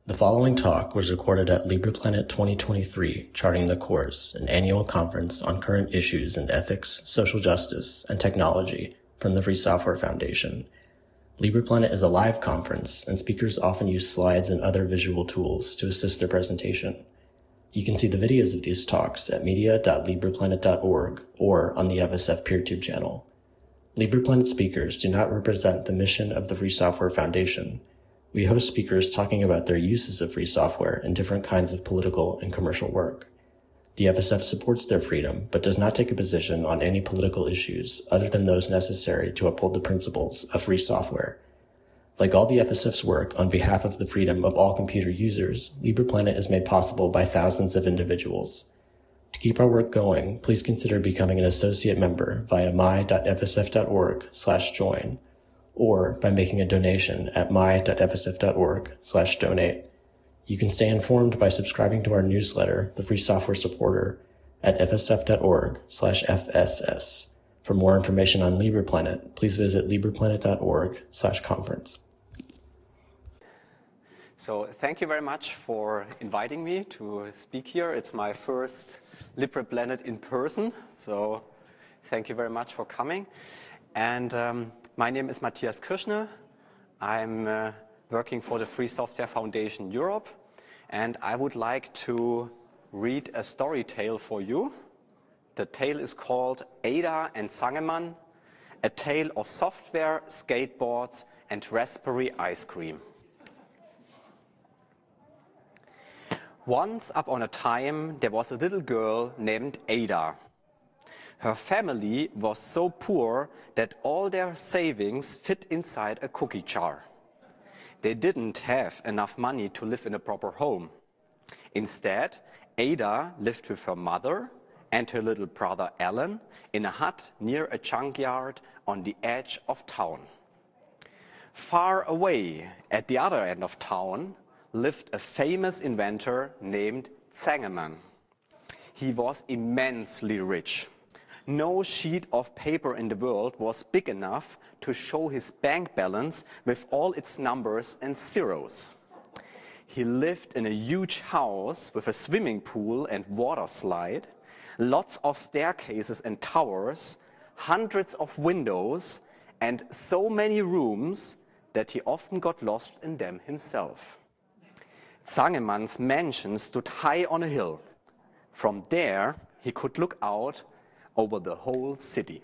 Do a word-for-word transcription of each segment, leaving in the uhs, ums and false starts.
The following talk was recorded at LibrePlanet twenty twenty-three, Charting the Course, an annual conference on current issues in ethics, social justice, and technology from the Free Software Foundation. LibrePlanet is a live conference, and speakers often use slides and other visual tools to assist their presentation. You can see the videos of these talks at media dot libreplanet dot org or on the F S F PeerTube channel. LibrePlanet speakers do not represent the mission of the Free Software Foundation. We host speakers talking about their uses of free software in different kinds of political and commercial work. The F S F supports their freedom, but does not take a position on any political issues other than those necessary to uphold the principles of free software. Like all the F S F's work on behalf of the freedom of all computer users, LibrePlanet is made possible by thousands of individuals. To keep our work going, please consider becoming an associate member via my dot f s f dot org slash join. or by making a donation at my dot f s f dot org slash donate. You can stay informed by subscribing to our newsletter, The Free Software Supporter, at f s f dot org slash f s s. For more information on LibrePlanet, please visit libreplanet dot org slash conference. So thank you very much for inviting me to speak here. It's my first LibrePlanet in person, so thank you very much for coming. And um, my name is Matthias Kirschner. I'm uh, working for the Free Software Foundation Europe, and I would like to read a story tale for you. The tale is called Ada and Zangemann, a tale of software, skateboards, and raspberry ice cream. Once upon a time, there was a little girl named Ada. Her family was so poor that all their savings fit inside a cookie jar. They didn't have enough money to live in a proper home. Instead, Ada lived with her mother and her little brother Alan in a hut near a junkyard on the edge of town. Far away, at the other end of town, lived a famous inventor named Zangemann. He was immensely rich. No sheet of paper in the world was big enough to show his bank balance with all its numbers and zeros. He lived in a huge house with a swimming pool and water slide, lots of staircases and towers, hundreds of windows, and so many rooms that he often got lost in them himself. Zangemann's mansion stood high on a hill. From there, he could look out over the whole city.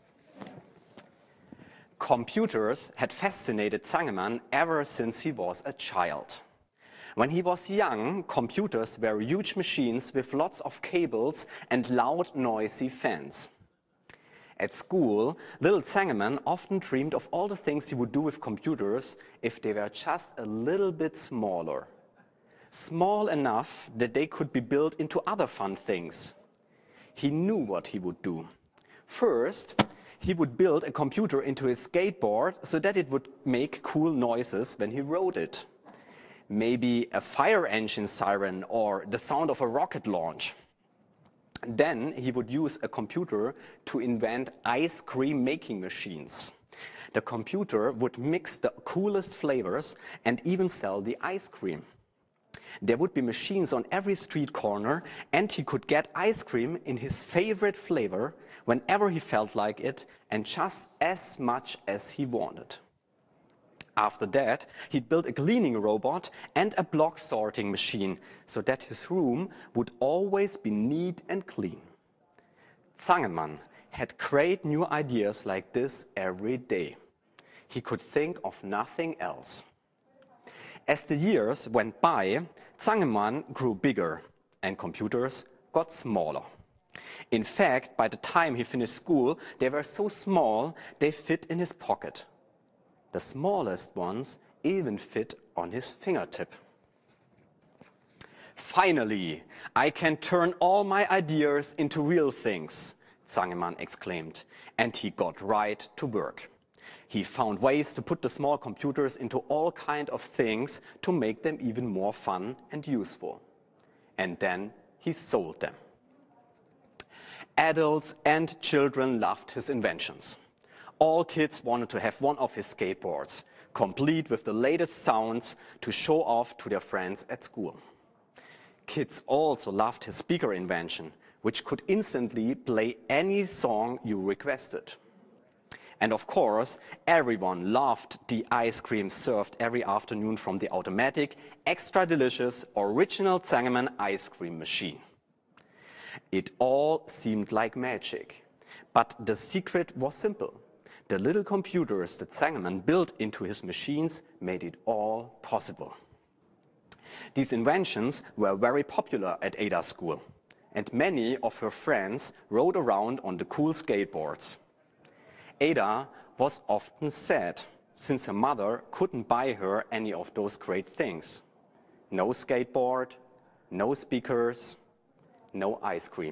Computers had fascinated Zangemann ever since he was a child. When he was young, computers were huge machines with lots of cables and loud, noisy fans. At school, little Zangemann often dreamed of all the things he would do with computers if they were just a little bit smaller. Small enough that they could be built into other fun things. He knew what he would do. First, he would build a computer into his skateboard so that it would make cool noises when he rode it. Maybe a fire engine siren or the sound of a rocket launch. Then he would use a computer to invent ice cream making machines. The computer would mix the coolest flavors and even sell the ice cream. There would be machines on every street corner, and he could get ice cream in his favorite flavor whenever he felt like it and just as much as he wanted. After that, he'd build a cleaning robot and a block sorting machine so that his room would always be neat and clean. Zangemann had great new ideas like this every day. He could think of nothing else. As the years went by, Zangemann grew bigger and computers got smaller. In fact, by the time he finished school, they were so small they fit in his pocket. The smallest ones even fit on his fingertip. Finally, I can turn all my ideas into real things, Zangemann exclaimed, and he got right to work. He found ways to put the small computers into all kinds of things to make them even more fun and useful. And then he sold them. Adults and children loved his inventions. All kids wanted to have one of his skateboards. complete with the latest sounds to show off to their friends at school. Kids also loved his speaker invention, which could instantly play any song you requested. And of course, everyone loved the ice cream served every afternoon from the automatic, extra delicious, original Zangeman ice cream machine. It all seemed like magic, but the secret was simple. The little computers that Zangeman built into his machines made it all possible. These inventions were very popular at Ada's school, and many of her friends rode around on the cool skateboards. Ada was often sad, since her mother couldn't buy her any of those great things. No skateboard, no speakers, no ice cream.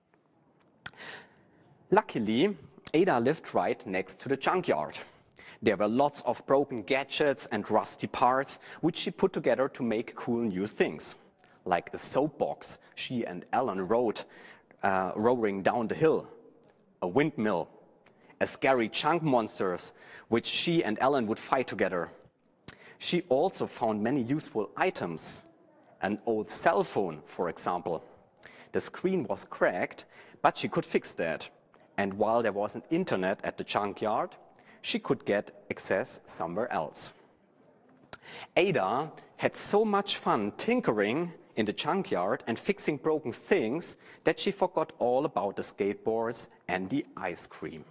Luckily, Ada lived right next to the junkyard. There were lots of broken gadgets and rusty parts, which she put together to make cool new things, like a soapbox she and Alan rode, uh, rowing down the hill, a windmill, a scary chunk monsters, which she and Alan would fight together. She also found many useful items, an old cell phone, for example. The screen was cracked, but she could fix that. And while there wasn't internet at the junkyard, she could get access somewhere else. Ada had so much fun tinkering in the junkyard and fixing broken things that she forgot all about the skateboards and the ice cream.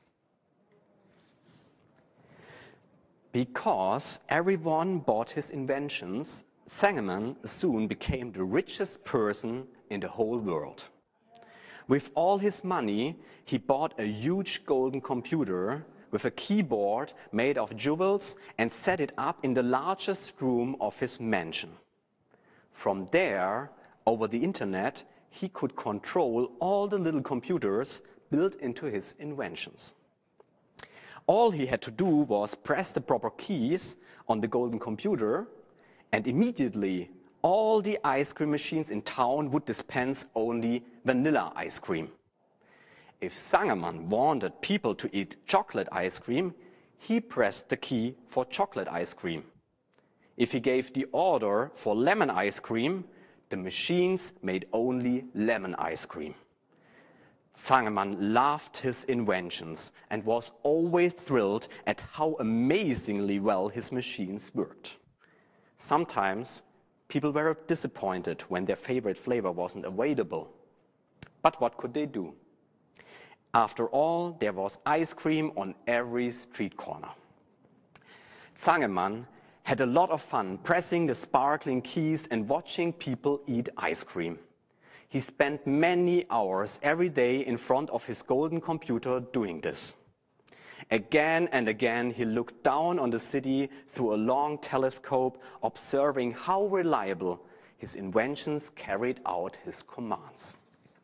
Because everyone bought his inventions, Zangeman soon became the richest person in the whole world. With all his money, he bought a huge golden computer with a keyboard made of jewels and set it up in the largest room of his mansion. From there, over the internet, he could control all the little computers built into his inventions. All he had to do was press the proper keys on the golden computer, and immediately all the ice cream machines in town would dispense only vanilla ice cream. If Zangeman wanted people to eat chocolate ice cream, he pressed the key for chocolate ice cream. If he gave the order for lemon ice cream, the machines made only lemon ice cream. Zangeman loved his inventions and was always thrilled at how amazingly well his machines worked. Sometimes people were disappointed when their favorite flavor wasn't available. But what could they do? After all, there was ice cream on every street corner. Zangeman had a lot of fun pressing the sparkling keys and watching people eat ice cream. He spent many hours every day in front of his golden computer doing this. Again and again, he looked down on the city through a long telescope, observing how reliable his inventions carried out his commands.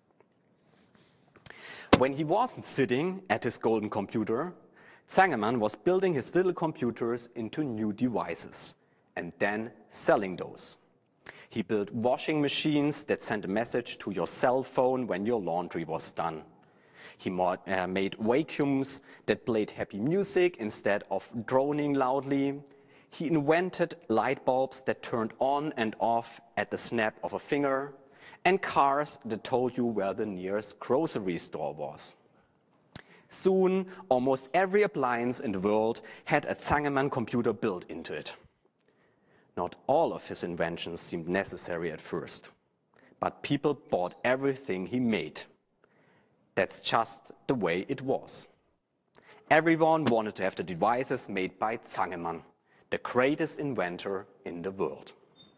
When he wasn't sitting at his golden computer, Zangeman was building his little computers into new devices and then selling those. He built washing machines that sent a message to your cell phone when your laundry was done. He uh, made vacuums that played happy music instead of droning loudly. He invented light bulbs that turned on and off at the snap of a finger, and cars that told you where the nearest grocery store was. Soon, almost every appliance in the world had a Zangeman computer built into it. Not all of his inventions seemed necessary at first, but people bought everything he made. That's just the way it was. Everyone wanted to have the devices made by Zangeman, the greatest inventor in the world.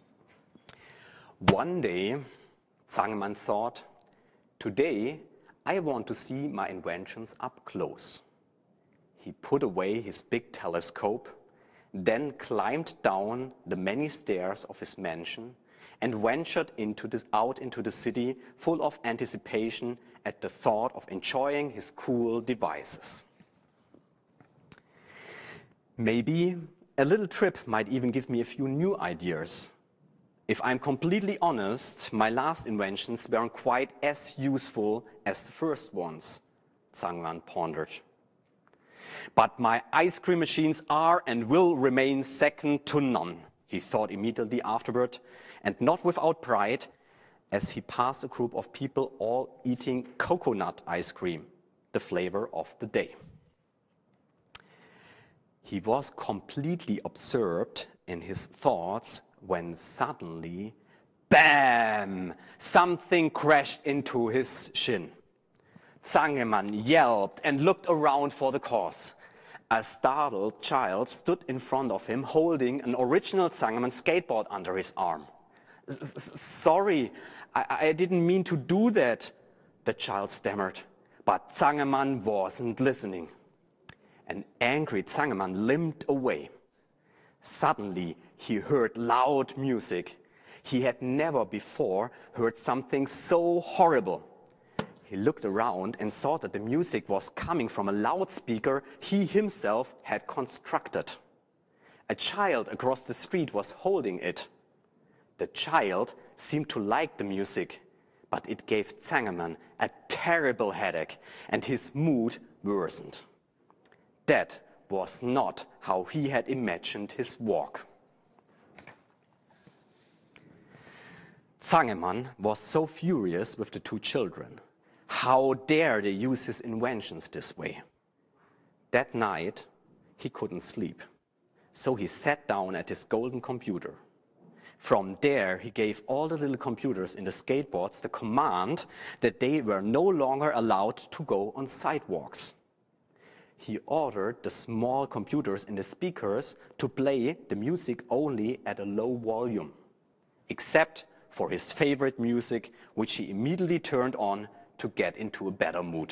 One day, Zangeman thought, today I want to see my inventions up close. He put away his big telescope, then climbed down the many stairs of his mansion and ventured into this, out into the city full of anticipation at the thought of enjoying his cool devices. Maybe a little trip might even give me a few new ideas. If I'm completely honest, my last inventions weren't quite as useful as the first ones, Zangeman pondered. But my ice cream machines are and will remain second to none, he thought immediately afterward, and not without pride, as he passed a group of people all eating coconut ice cream, the flavor of the day. He was completely absorbed in his thoughts when suddenly, bam, something crashed into his shin. Zangeman yelped and looked around for the cause. A startled child stood in front of him holding an original Zangeman skateboard under his arm. Sorry, I, I didn't mean to do that, the child stammered. But Zangeman wasn't listening. An angry Zangeman limped away. Suddenly, he heard loud music. He had never before heard something so horrible. He looked around and saw that the music was coming from a loudspeaker he himself had constructed. A child across the street was holding it. The child seemed to like the music, but it gave Zangeman a terrible headache, and his mood worsened. That was not how he had imagined his walk. Zangeman was so furious with the two children. How dare they use his inventions this way? That night, he couldn't sleep, so he sat down at his golden computer. From there, he gave all the little computers in the skateboards the command that they were no longer allowed to go on sidewalks. He ordered the small computers in the speakers to play the music only at a low volume, except for his favorite music, which he immediately turned on to get into a better mood.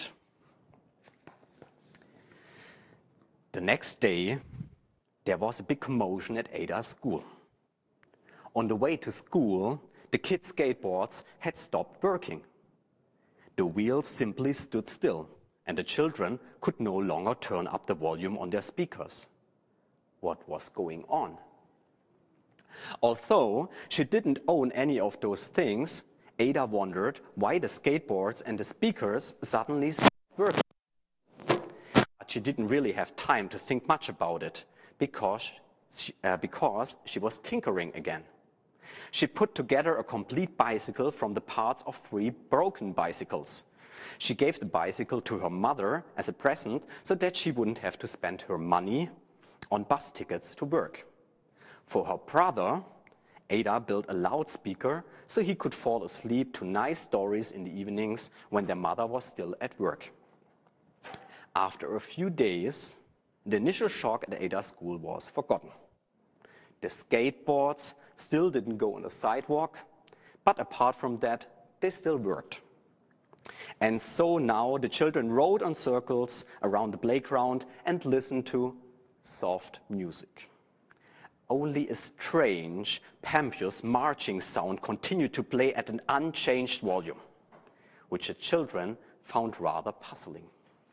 The next day, there was a big commotion at Ada's school. On the way to school, the kids' skateboards had stopped working. The wheels simply stood still, and the children could no longer turn up the volume on their speakers. What was going on? Although she didn't own any of those things, Ada wondered why the skateboards and the speakers suddenly stopped working. But she didn't really have time to think much about it, because she, uh, because she was tinkering again. She put together a complete bicycle from the parts of three broken bicycles. She gave the bicycle to her mother as a present so that she wouldn't have to spend her money on bus tickets to work. For her brother, Ada built a loudspeaker so he could fall asleep to nice stories in the evenings when their mother was still at work. After a few days, the initial shock at Ada's school was forgotten. The skateboards still didn't go on the sidewalk, but apart from that, they still worked. And so now the children rode on circles around the playground and listened to soft music. Only a strange, pompous marching sound continued to play at an unchanged volume, which the children found rather puzzling.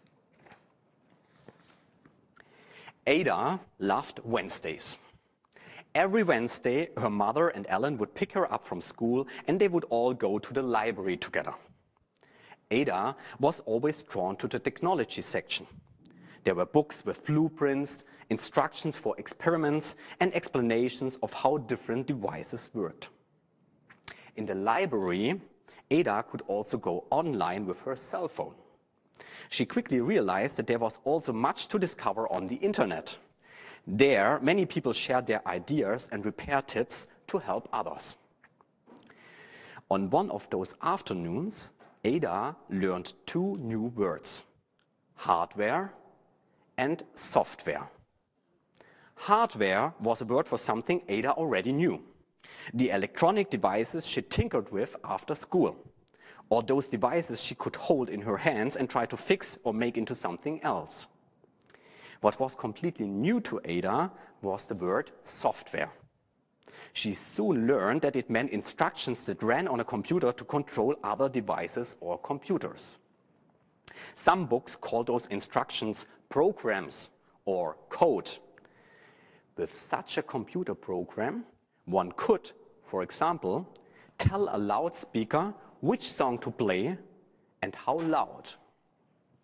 Ada loved Wednesdays. Every Wednesday, her mother and Ellen would pick her up from school and they would all go to the library together. Ada was always drawn to the technology section. There were books with blueprints, instructions for experiments, and explanations of how different devices worked. In the library, Ada could also go online with her cell phone. She quickly realized that there was also much to discover on the internet. There, many people shared their ideas and repair tips to help others. On one of those afternoons, Ada learned two new words: hardware and software. Hardware was a word for something Ada already knew: the electronic devices she tinkered with after school, or those devices she could hold in her hands and try to fix or make into something else. What was completely new to Ada was the word software. She soon learned that it meant instructions that ran on a computer to control other devices or computers. Some books call those instructions programs or code. With such a computer program, one could, for example, tell a loudspeaker which song to play and how loud.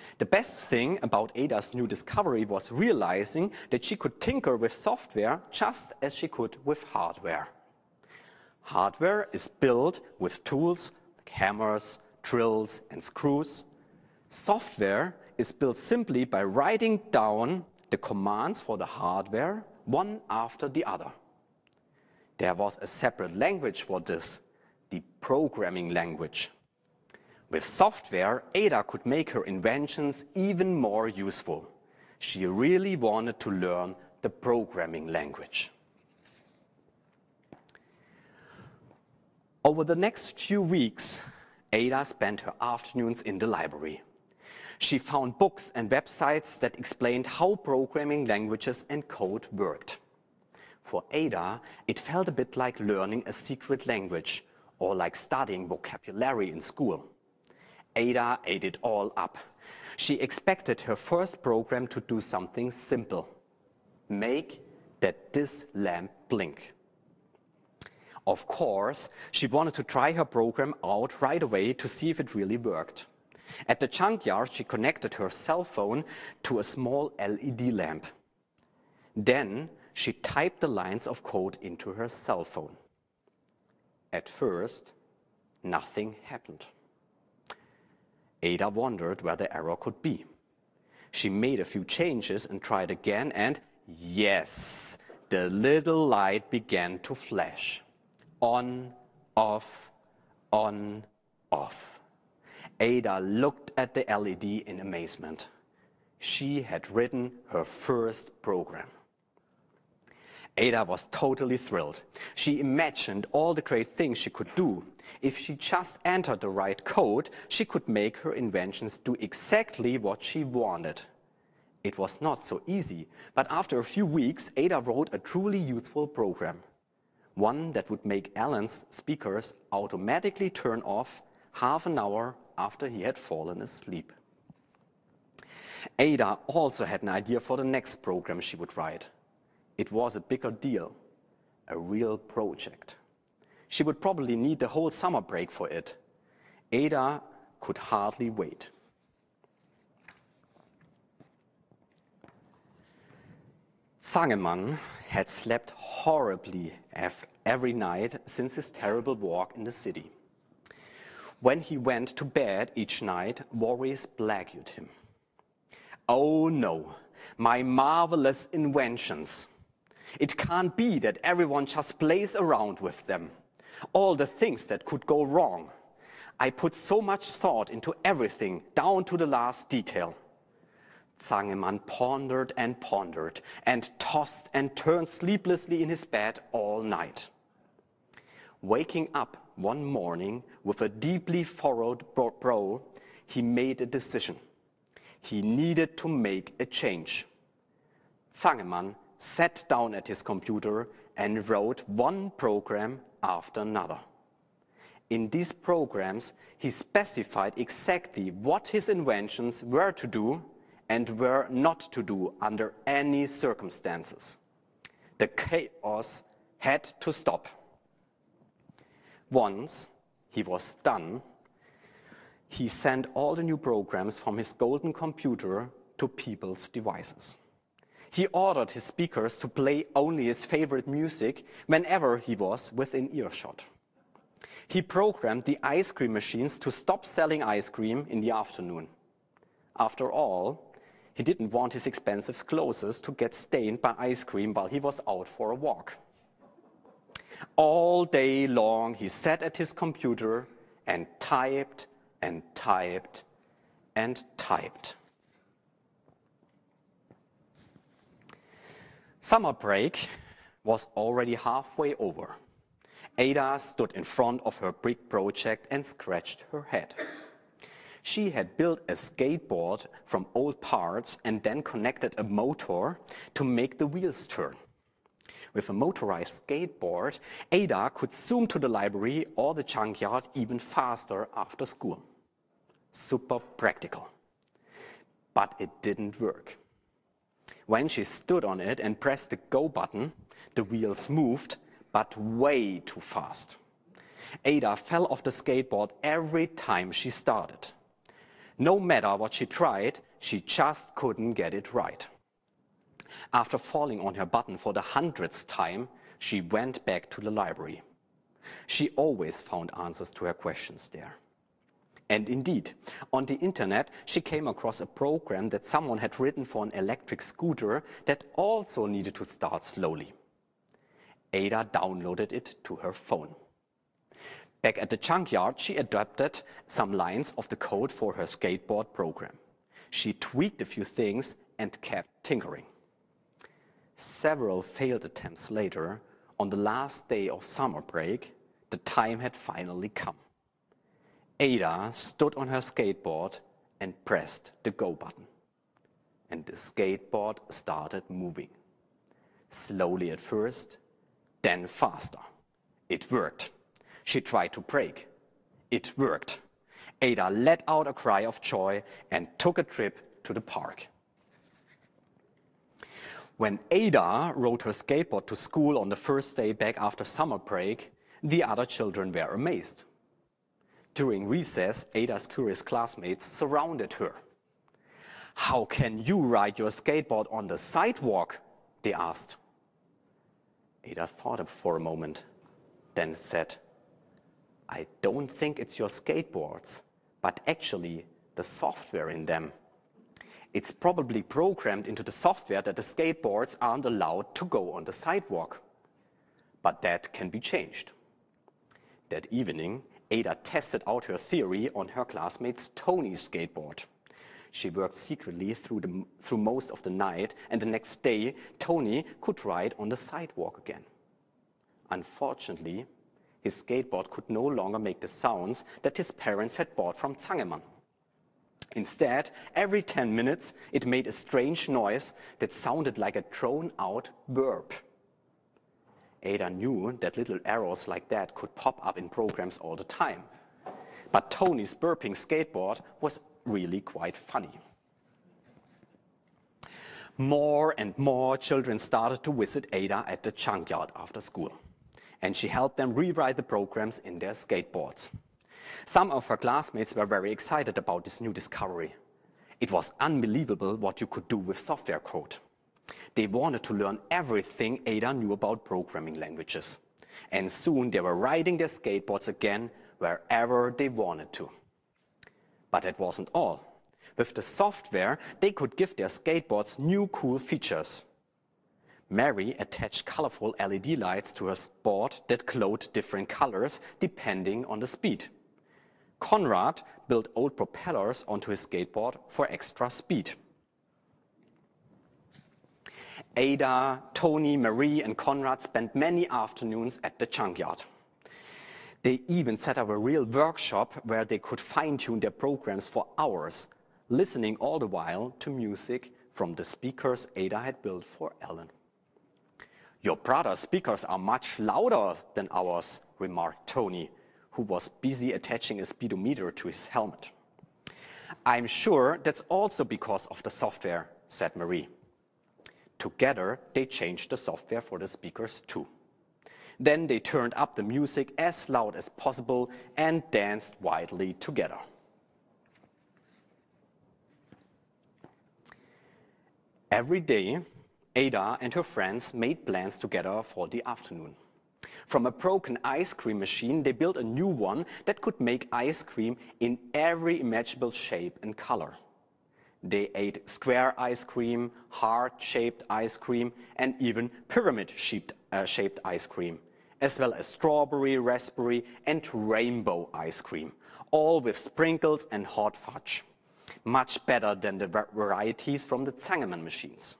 The best thing about Ada's new discovery was realizing that she could tinker with software just as she could with hardware. Hardware is built with tools like hammers, drills, and screws. Software is built simply by writing down the commands for the hardware one after the other. There was a separate language for this, the programming language. With software, Ada could make her inventions even more useful. She really wanted to learn the programming language. Over the next few weeks, Ada spent her afternoons in the library. She found books and websites that explained how programming languages and code worked. For Ada, it felt a bit like learning a secret language or like studying vocabulary in school. Ada ate it all up. She expected her first program to do something simple. Make that this lamp blink. Of course, she wanted to try her program out right away to see if it really worked. At the junkyard, she connected her cell phone to a small L E D lamp. Then she typed the lines of code into her cell phone. At first, nothing happened. Ada wondered where the error could be. She made a few changes and tried again, and yes, the little light began to flash. On, off, on, off. Ada looked at the L E D in amazement. She had written her first program. Ada was totally thrilled. She imagined all the great things she could do. If she just entered the right code, she could make her inventions do exactly what she wanted. It was not so easy, but after a few weeks, Ada wrote a truly useful program. One that would make Alan's speakers automatically turn off half an hour after he had fallen asleep. Ada also had an idea for the next program she would write. It was a bigger deal, a real project. She would probably need the whole summer break for it. Ada could hardly wait. Zangemann had slept horribly every night since his terrible walk in the city. When he went to bed each night, worries plagued him. Oh no, my marvelous inventions. It can't be that everyone just plays around with them. All the things that could go wrong. I put so much thought into everything, down to the last detail. Zangemann pondered and pondered and tossed and turned sleeplessly in his bed all night. Waking up one morning with a deeply furrowed brow, he made a decision. He needed to make a change. Zangemann sat down at his computer and wrote one program after another. In these programs, he specified exactly what his inventions were to do and were not to do under any circumstances. The chaos had to stop. Once he was done, he sent all the new programs from his golden computer to people's devices. He ordered his speakers to play only his favorite music whenever he was within earshot. He programmed the ice cream machines to stop selling ice cream in the afternoon. After all, he didn't want his expensive clothes to get stained by ice cream while he was out for a walk. All day long, he sat at his computer and typed and typed and typed. Summer break was already halfway over. Ada stood in front of her big project and scratched her head. She had built a skateboard from old parts and then connected a motor to make the wheels turn. With a motorized skateboard, Ada could zoom to the library or the junkyard even faster after school. Super practical. But it didn't work. When she stood on it and pressed the go button, the wheels moved, but way too fast. Ada fell off the skateboard every time she started. No matter what she tried, she just couldn't get it right. After falling on her button for the hundredth time, she went back to the library. She always found answers to her questions there. And indeed, on the internet, she came across a program that someone had written for an electric scooter that also needed to start slowly. Ada downloaded it to her phone. Back at the junkyard, she adapted some lines of the code for her skateboard program. She tweaked a few things and kept tinkering. Several failed attempts later, on the last day of summer break, the time had finally come. Ada stood on her skateboard and pressed the go button. And the skateboard started moving. Slowly at first, then faster. It worked. She tried to brake. It worked. Ada let out a cry of joy and took a trip to the park. When Ada rode her skateboard to school on the first day back after summer break, the other children were amazed. During recess, Ada's curious classmates surrounded her. "How can you ride your skateboard on the sidewalk?" they asked. Ada thought for a moment, then said, "I don't think it's your skateboards, but actually the software in them. It's probably programmed into the software that the skateboards aren't allowed to go on the sidewalk. But that can be changed." That evening, Ada tested out her theory on her classmate's Tony's skateboard. She worked secretly through, the, through most of the night, and the next day, Tony could ride on the sidewalk again. Unfortunately, his skateboard could no longer make the sounds that his parents had bought from Zangemann. Instead, every ten minutes, it made a strange noise that sounded like a drawn-out burp. Ada knew that little errors like that could pop up in programs all the time. But Tony's burping skateboard was really quite funny. More and more children started to visit Ada at the junkyard after school, and she helped them rewrite the programs in their skateboards. Some of her classmates were very excited about this new discovery. It was unbelievable what you could do with software code. They wanted to learn everything Ada knew about programming languages. And soon they were riding their skateboards again wherever they wanted to. But that wasn't all. With the software, they could give their skateboards new cool features. Mary attached colorful L E D lights to her board that glowed different colors depending on the speed. Konrad built old propellers onto his skateboard for extra speed. Ada, Tony, Marie, and Konrad spent many afternoons at the junkyard. They even set up a real workshop where they could fine-tune their programs for hours, listening all the while to music from the speakers Ada had built for Ellen. "Your brother's speakers are much louder than ours," remarked Tony, who was busy attaching a speedometer to his helmet. "I'm sure that's also because of the software," said Marie. Together, they changed the software for the speakers too. Then they turned up the music as loud as possible and danced wildly together. Every day, Ada and her friends made plans together for the afternoon. From a broken ice cream machine, they built a new one that could make ice cream in every imaginable shape and color. They ate square ice cream, heart-shaped ice cream, and even pyramid-shaped uh, shaped ice cream, as well as strawberry, raspberry, and rainbow ice cream, all with sprinkles and hot fudge. Much better than the varieties from the Zangemann machines.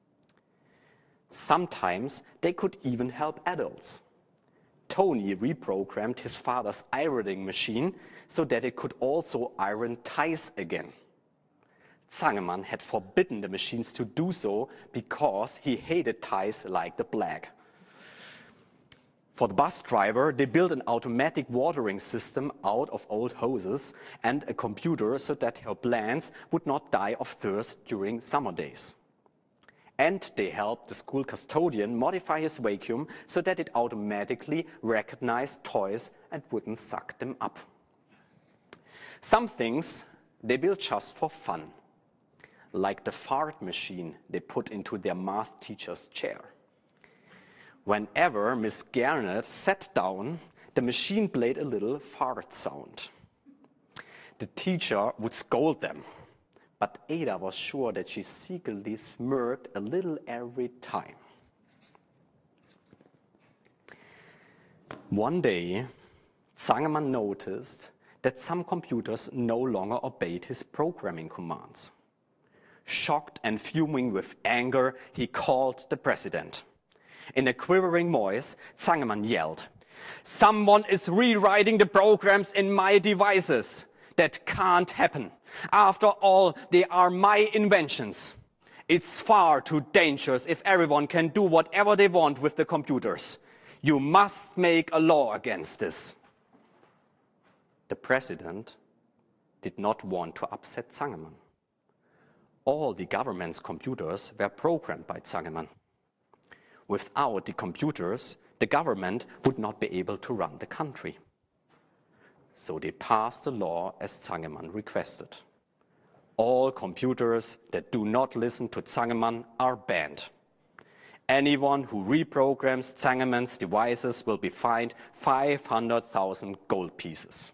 Sometimes they could even help adults. Tony reprogrammed his father's ironing machine so that it could also iron ties again. Zangemann had forbidden the machines to do so because he hated ties like the plague. For the bus driver, they built an automatic watering system out of old hoses and a computer so that her plants would not die of thirst during summer days. And they helped the school custodian modify his vacuum so that it automatically recognized toys and wouldn't suck them up. Some things they built just for fun, like the fart machine they put into their math teacher's chair. Whenever Miss Garnett sat down, the machine played a little fart sound. The teacher would scold them, but Ada was sure that she secretly smirked a little every time. One day, Zangeman noticed that some computers no longer obeyed his programming commands. Shocked and fuming with anger, he called the president. In a quivering voice, Zangeman yelled, "Someone is rewriting the programs in my devices. That can't happen. After all, they are my inventions. It's far too dangerous if everyone can do whatever they want with the computers. You must make a law against this." The president did not want to upset Zangeman. All the government's computers were programmed by Zangeman. Without the computers, the government would not be able to run the country. So they passed a law as Zangeman requested. All computers that do not listen to Zangeman are banned. Anyone who reprograms Zangeman's devices will be fined five hundred thousand gold pieces.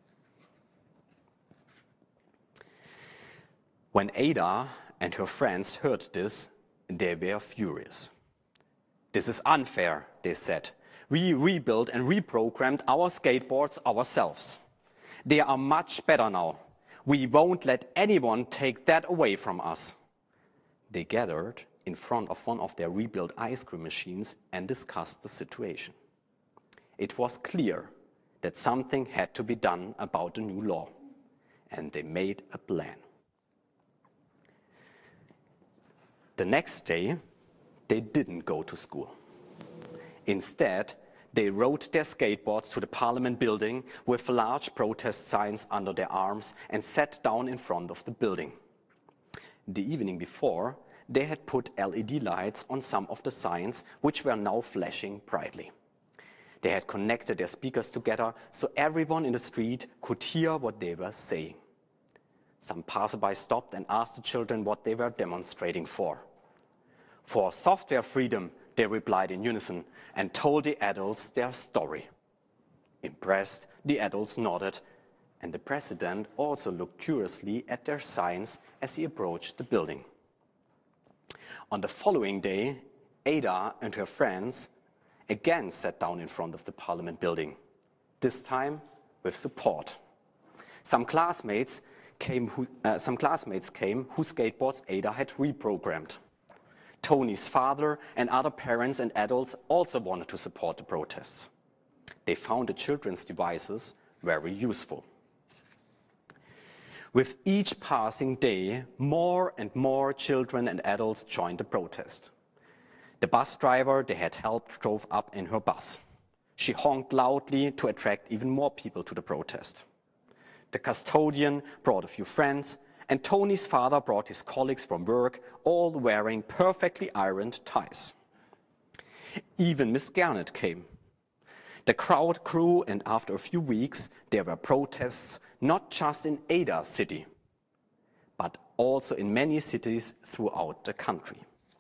When Ada and her friends heard this, they were furious. "This is unfair," they said. "We rebuilt and reprogrammed our skateboards ourselves. They are much better now. We won't let anyone take that away from us." They gathered in front of one of their rebuilt ice cream machines and discussed the situation. It was clear that something had to be done about the new law, and they made a plan. The next day, they didn't go to school. Instead, they rode their skateboards to the Parliament building with large protest signs under their arms and sat down in front of the building. The evening before, they had put L E D lights on some of the signs, which were now flashing brightly. They had connected their speakers together so everyone in the street could hear what they were saying. Some passerby stopped and asked the children what they were demonstrating for. "For software freedom," they replied in unison and told the adults their story. Impressed, the adults nodded, and the president also looked curiously at their signs as he approached the building. On the following day, Ada and her friends again sat down in front of the Parliament building, this time with support. Some classmates came who, uh, some classmates came whose skateboards Ada had reprogrammed. Tony's father and other parents and adults also wanted to support the protests. They found the children's devices very useful. With each passing day, more and more children and adults joined the protest. The bus driver they had helped drove up in her bus. She honked loudly to attract even more people to the protest. The custodian brought a few friends, and Tony's father brought his colleagues from work, all wearing perfectly ironed ties. Even Miss Garnett came. The crowd grew, and after a few weeks, there were protests not just in Ada city, but also in many cities throughout the country.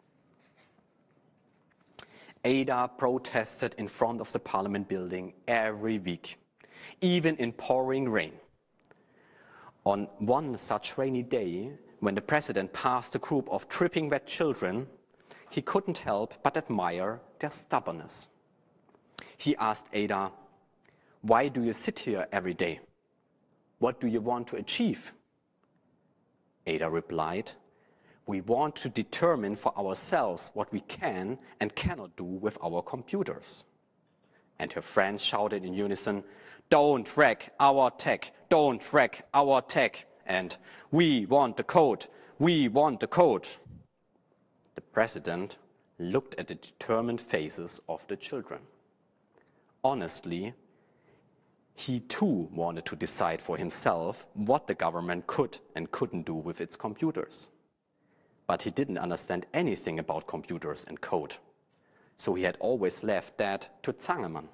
Ada protested in front of the Parliament building every week, even in pouring rain. On one such rainy day, when the president passed a group of dripping wet children, he couldn't help but admire their stubbornness. He asked Ada, "Why do you sit here every day? What do you want to achieve?" Ada replied, "We want to determine for ourselves what we can and cannot do with our computers." And her friends shouted in unison, "Don't wreck our tech, don't wreck our tech," and "We want the code, we want the code." The president looked at the determined faces of the children. Honestly, he too wanted to decide for himself what the government could and couldn't do with its computers. But he didn't understand anything about computers and code, so he had always left that to Zangeman.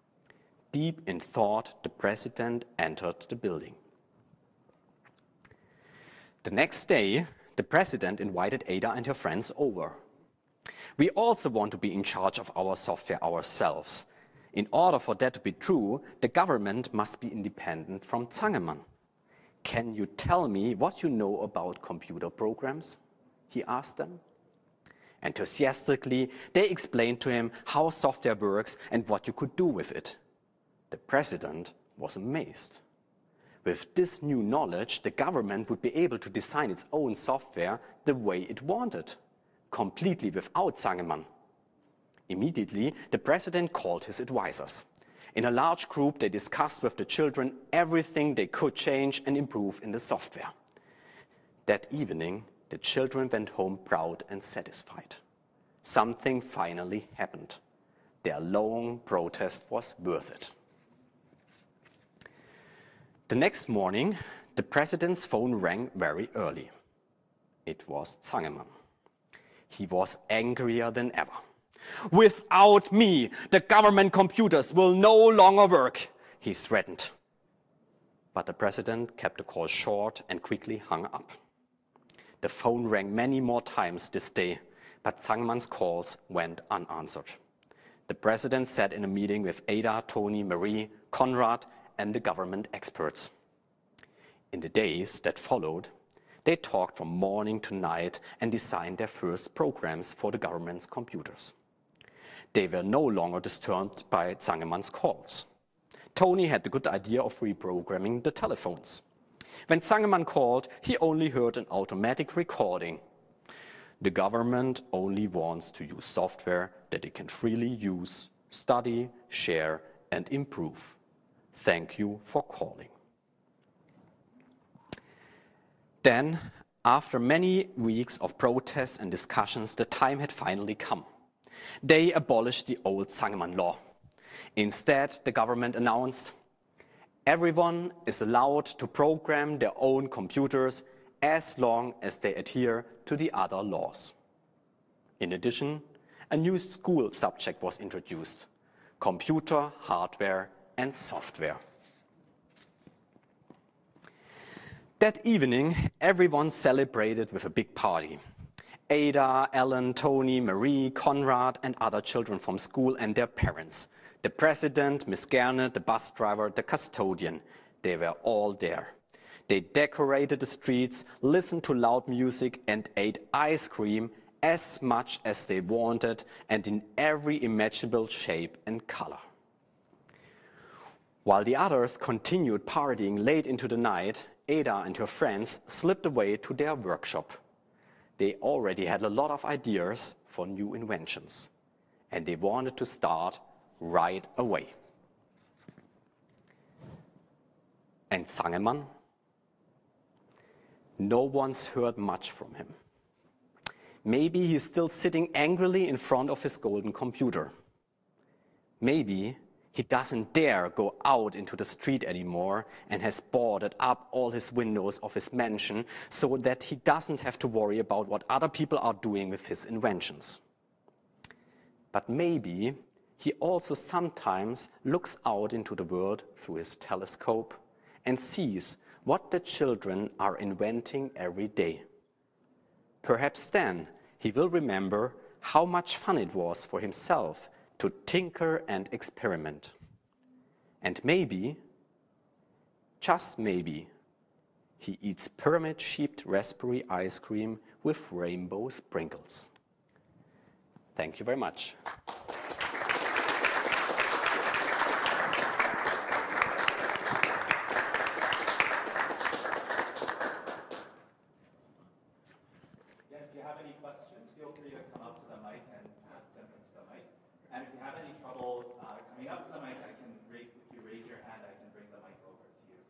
Deep in thought, the president entered the building. The next day, the president invited Ada and her friends over. We also want to be in charge of our software ourselves. In order for that to be true, the government must be independent from Zangemann. Can you tell me what you know about computer programs? He asked them. Enthusiastically, they explained to him how software works and what you could do with it. The president was amazed. With this new knowledge, the government would be able to design its own software the way it wanted, completely without Zangemann. Immediately, the president called his advisors. In a large group, they discussed with the children everything they could change and improve in the software. That evening, the children went home proud and satisfied. Something finally happened. Their long protest was worth it. The next morning, the president's phone rang very early. It was Zangemann. He was angrier than ever. "Without me, the government computers will no longer work," he threatened. But the president kept the call short and quickly hung up. The phone rang many more times this day, but Zangemann's calls went unanswered. The president sat in a meeting with Ada, Tony, Marie, Konrad, and the government experts. In the days that followed, they talked from morning to night and designed their first programs for the government's computers. They were no longer disturbed by Zangemann's calls. Tony had the good idea of reprogramming the telephones. When Zangemann called, he only heard an automatic recording. The government only wants to use software that it can freely use, study, share, and improve. Thank you for calling. Then, after many weeks of protests and discussions, the time had finally come. They abolished the old Zangemann law. Instead, the government announced, everyone is allowed to program their own computers as long as they adhere to the other laws. In addition, a new school subject was introduced: computer, hardware, and software. That evening, everyone celebrated with a big party. Ada, Ellen, Tony, Marie, Konrad, and other children from school and their parents. The president, Miss Gerne, the bus driver, the custodian, they were all there. They decorated the streets, listened to loud music, and ate ice cream as much as they wanted and in every imaginable shape and color. While the others continued partying late into the night, Ada and her friends slipped away to their workshop. They already had a lot of ideas for new inventions, and they wanted to start right away. And Zangemann? No one's heard much from him. Maybe he's still sitting angrily in front of his golden computer. Maybe he doesn't dare go out into the street anymore and has boarded up all his windows of his mansion so that he doesn't have to worry about what other people are doing with his inventions. But maybe he also sometimes looks out into the world through his telescope and sees what the children are inventing every day. Perhaps then he will remember how much fun it was for himself to tinker and experiment. And maybe, just maybe, he eats pyramid-shaped raspberry ice cream with rainbow sprinkles. Thank you very much. If you have any questions, feel free to come up to the mic and ask them into the mic. And if you have any trouble uh, coming up to the mic, I can raise, if you raise your hand, I can bring the mic over to you.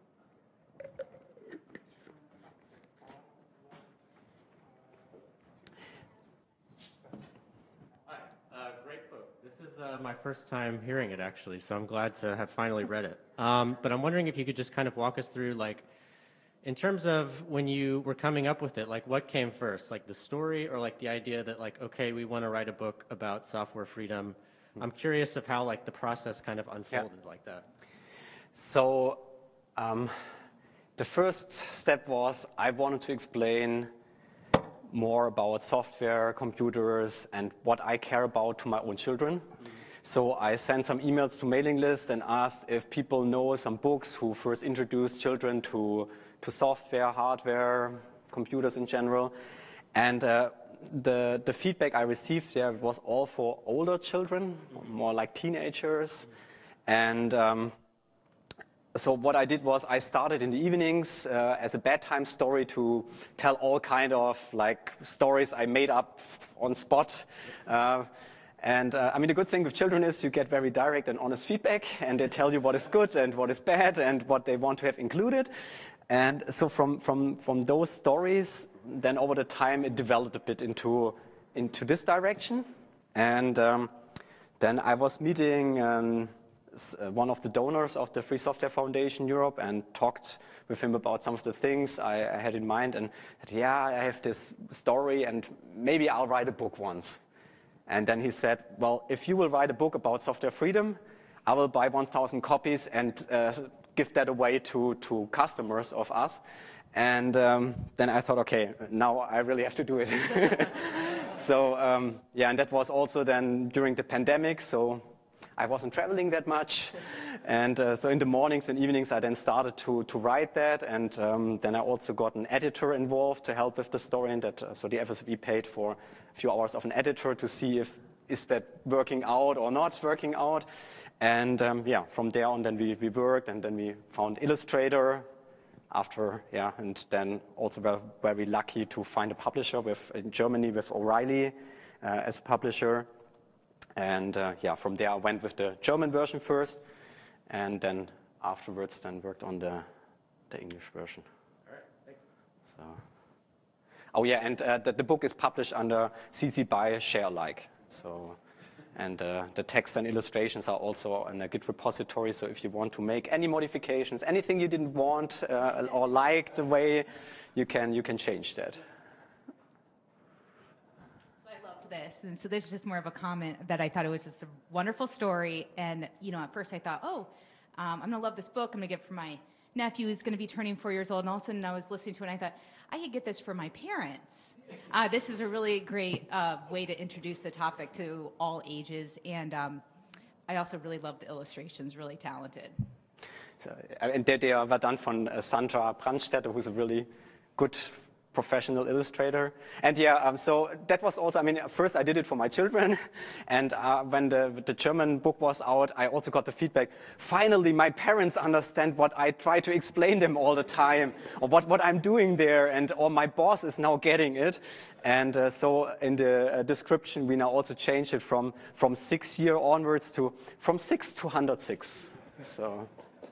Hi, uh, great book. This is uh, my first time hearing it, actually, so I'm glad to have finally read it. Um, but I'm wondering if you could just kind of walk us through, like, in terms of when you were coming up with it, like what came first, like the story or like the idea that like, okay, we want to write a book about software freedom? I'm curious of how like the process kind of unfolded yeah. like that. So um, The first step was I wanted to explain more about software, computers, and what I care about to my own children. Mm-hmm. So I sent some emails to mailing lists and asked if people know some books who first introduced children to, to software, hardware, computers in general. And uh, the, the feedback I received there was all for older children, more like teenagers. And um, so what I did was I started in the evenings uh, as a bedtime story to tell all kind of like stories I made up on spot. Uh, and uh, I mean, the good thing with children is you get very direct and honest feedback, and they tell you what is good and what is bad and what they want to have included. And so from, from, from those stories, then over the time it developed a bit into, into this direction. And um, then I was meeting um, one of the donors of the Free Software Foundation Europe and talked with him about some of the things I, I had in mind, and said, yeah, I have this story and maybe I'll write a book once. And then he said, well, if you will write a book about software freedom, I will buy one thousand copies and uh, give that away to, to customers of us. And um, then I thought, okay, now I really have to do it. So um, yeah, and that was also then during the pandemic, so I wasn't traveling that much. And uh, so in the mornings and evenings, I then started to, to write that. And um, then I also got an editor involved to help with the story. And that, uh, so the F S F E paid for a few hours of an editor to see if is that working out or not working out. And um, yeah, from there on, then we, we worked, and then we found Illustrator after, yeah, and then also were very lucky to find a publisher with, in Germany with O'Reilly uh, as a publisher. And uh, yeah, from there I went with the German version first, and then afterwards then worked on the, the English version. All right, thanks. So, oh yeah, and uh, the, the book is published under C C B Y Share Alike. So, and uh, the text and illustrations are also in a Git repository. So if you want to make any modifications, anything you didn't want uh, or like the way, you can you can change that. This. And so this is just more of a comment that I thought it was just a wonderful story. And, you know, at first I thought, oh, um, I'm going to love this book. I'm going to get it for my nephew who's going to be turning four years old. And all of a sudden I was listening to it and I thought, I could get this for my parents. Uh, this is a really great uh, way to introduce the topic to all ages. And um, I also really love the illustrations, really talented. So, and der, der war dann von Sandra Brandstätter, who's a really good professional illustrator. And yeah, um, so that was also, I mean, first I did it for my children, and uh, when the, the German book was out, I also got the feedback, finally my parents understand what I try to explain them all the time, or what, what I'm doing there, and or my boss is now getting it. And uh, so in the uh, description, we now also changed it from, from six year onwards to from six to one hundred six. So.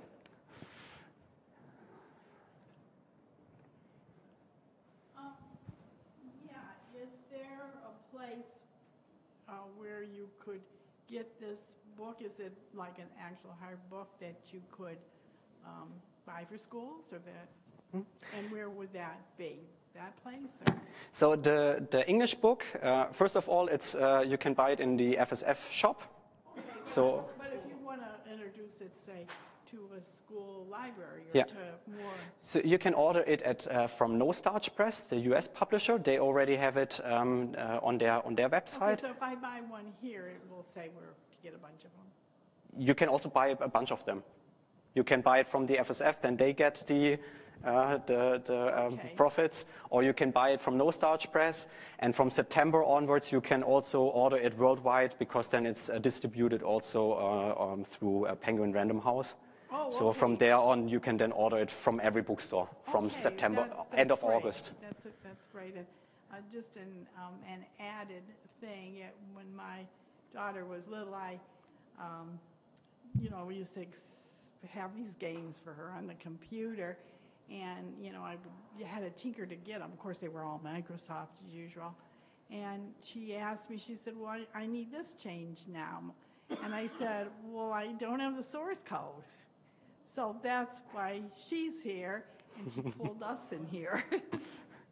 Where you could get this book? Is it like an actual hard book that you could um, buy for schools, or that? Hmm? And where would that be? That place? Or? So the the English book, uh, first of all, it's uh, you can buy it in the F S F shop. Okay, so. But if you want to introduce it, say, to a school library or yeah. to more. So you can order it at uh, from No Starch Press, the U S publisher. They already have it um, uh, on their on their website. Okay, so if I buy one here, it will say where to get a bunch of them. You can also buy a bunch of them. You can buy it from the F S F, then they get the uh, the, the um, okay. profits, or you can buy it from No Starch Press. And from September onwards, you can also order it worldwide, because then it's uh, distributed also uh, um, through uh, Penguin Random House. Oh, so okay. from there on, you can then order it from every bookstore from okay, September, that's, that's end of great. August. That's a, that's great. And uh, just an um, an added thing, it, when my daughter was little, I, um, you know, we used to ex- have these games for her on the computer, and you know, I you had to tinker to get them. Of course, they were all Microsoft as usual. And she asked me, she said, "Well, I, I need this changed now," and I said, "Well, I don't have the source code." So that's why she's here, and she pulled us in here.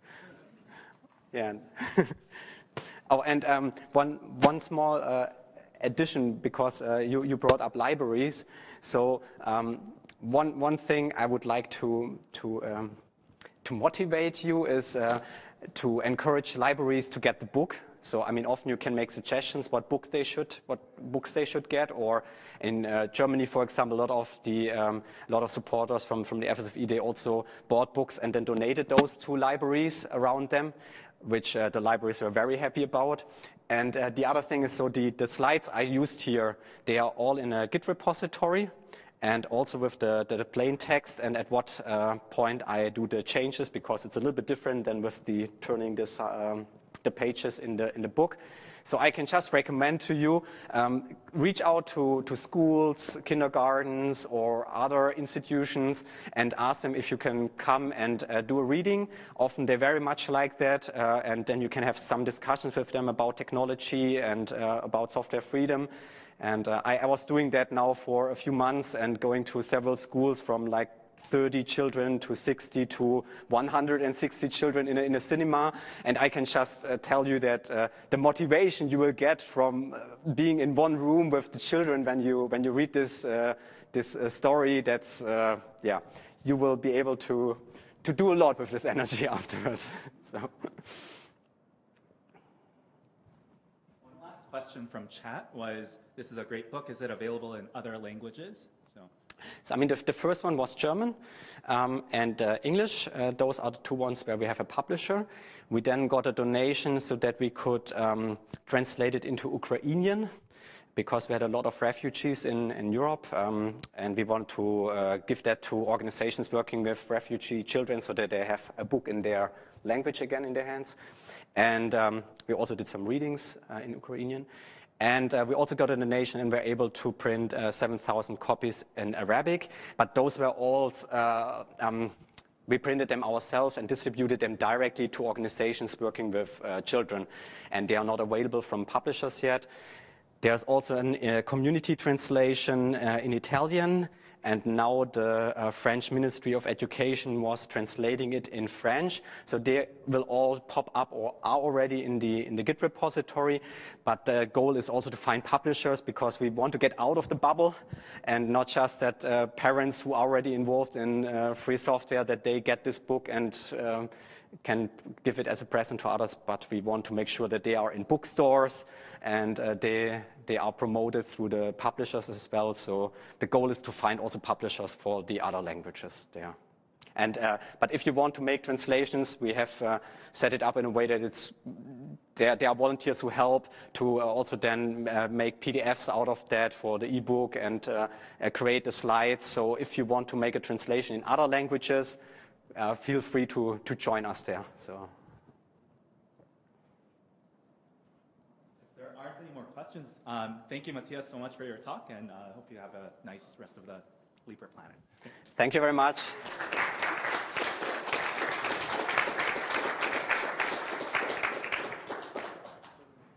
Yeah. Oh, and um, one one small uh, addition, because uh, you, you brought up libraries. So um, one, one thing I would like to, to, um, to motivate you is uh, to encourage libraries to get the book. So, I mean, often you can make suggestions what book they should, what books they should get. Or in uh, Germany, for example, a lot of the um, a lot of supporters from from the F S F E, they also bought books and then donated those to libraries around them, which uh, the libraries were very happy about. And uh, the other thing is, so the the slides I used here, they are all in a Git repository, and also with the, the plain text and at what uh, point I do the changes, because it's a little bit different than with the turning this. Um, the pages in the in the book. So I can just recommend to you, um, reach out to, to schools, kindergartens, or other institutions and ask them if you can come and uh, do a reading. Often they're very much like that, uh, and then you can have some discussions with them about technology and uh, about software freedom. And uh, I, I was doing that now for a few months and going to several schools, from like thirty children to sixty to one hundred sixty children in a, in a cinema, and I can just uh, tell you that uh, the motivation you will get from uh, being in one room with the children when you when you read this uh, this uh, story, that's uh, yeah, you will be able to to do a lot with this energy afterwards. So. One last question from chat was: this is a great book. Is it available in other languages? So. So, I mean, the, the first one was German um, and uh, English. Uh, those are the two ones where we have a publisher. We then got a donation so that we could um, translate it into Ukrainian, because we had a lot of refugees in, in Europe, um, and we want to uh, give that to organizations working with refugee children so that they have a book in their language again in their hands. And um, we also did some readings uh, in Ukrainian. And uh, we also got a donation and were able to print uh, seven thousand copies in Arabic. But those were all, uh, um, we printed them ourselves and distributed them directly to organizations working with uh, children. And they are not available from publishers yet. There's also a uh, community translation uh, in Italian. And now the uh, French Ministry of Education was translating it in French. So they will all pop up or are already in the, in the Git repository. But the goal is also to find publishers, because we want to get out of the bubble, and not just that uh, parents who are already involved in uh, free software, that they get this book and um, can give it as a present to others, but we want to make sure that they are in bookstores and uh, they they are promoted through the publishers as well. So the goal is to find also publishers for the other languages there. And uh, but if you want to make translations, we have uh, set it up in a way that it's there. There are volunteers who help to uh, also then uh, make P D Fs out of that for the ebook and uh, uh, create the slides. So if you want to make a translation in other languages, Uh, feel free to, to join us there. So, if there aren't any more questions, um, thank you, Matthias, so much for your talk, and I uh, hope you have a nice rest of the Leaper Planet. Thank you very much.